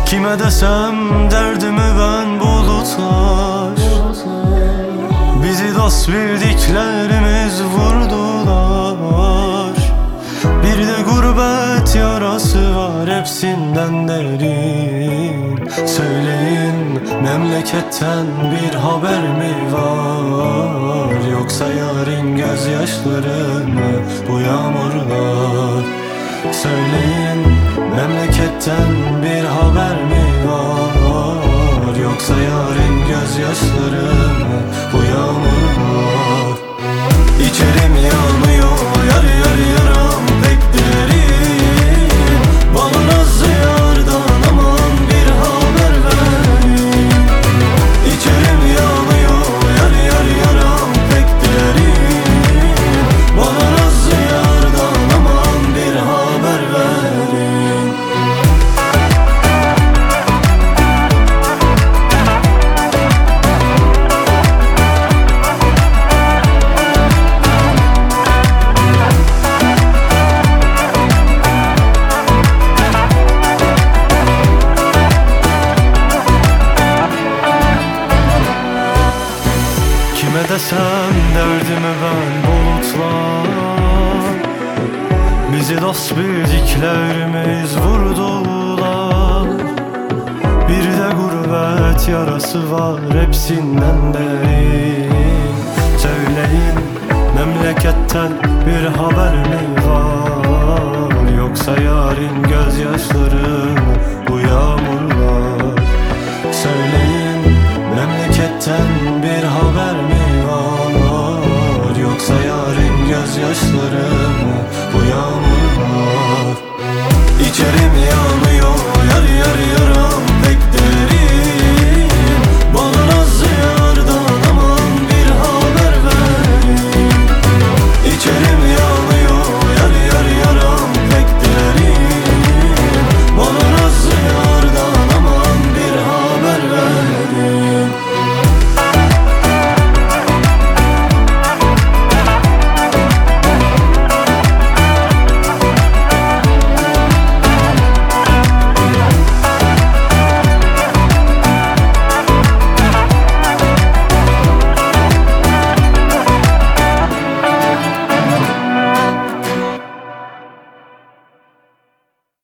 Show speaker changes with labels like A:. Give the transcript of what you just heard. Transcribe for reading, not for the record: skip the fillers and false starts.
A: Kime desem derdimi ben bulutlar. Bizi dost bildiklerimiz vurdular. Bir de gurbet yarası var hepsinden derin. Söyleyin, memleketten bir haber mi var? Yoksa yarın gözyaşları mı bu yağmurlar? Söyleyin, memleketten bir haber mi var? Yoksa yarın gözyaşları mı bu yağmurlar? İçerim yanıyor, yar yar yaram pek derin. Bana nazlı yardan aman bir haber verin. İçerim yanıyor, yar yar yaram pek derin. Bana nazlı yardan aman bir haber verin. Kime desem derdimi ben bulutlar. Bizi dost bildiklerimiz vurdular. Bir de gurbet yarası var hepsinden derin. Söyleyin, memleketten bir haber mi var? Yoksa yarın gözyaşları mı bu yağmurlar? Söyleyin, memleketten bir haber mi var? Yoksa yarın gözyaşları mı bu yağmurlar? İçerim yanıyor, yar yar yar